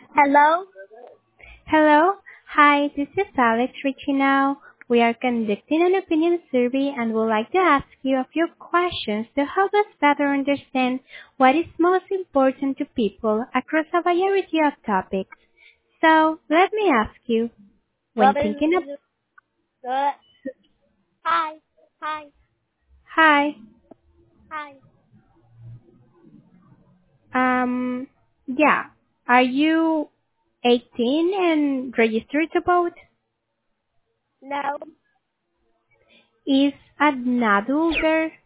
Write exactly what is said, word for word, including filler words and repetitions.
Hello? Hello. Hi, this is Alex reaching out. We are conducting an opinion survey and would like to ask you a few questions to help us better understand what is most important to people across a variety of topics. So, let me ask you, when What is thinking of... what? Hi. Hi. Hi, Hi. um, yeah, are you eighteen and registered to vote? No. Is an adult girl